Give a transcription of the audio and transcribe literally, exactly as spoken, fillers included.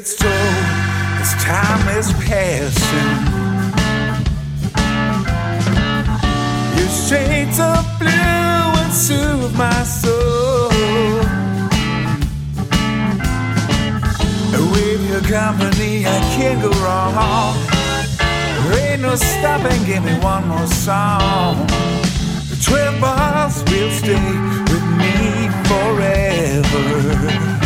its toll as time is passing. Your shades of blue will soothe my soul. With your company I can't go wrong. There ain't no stopping, give me one more song. The twelve bars will stay with me forever.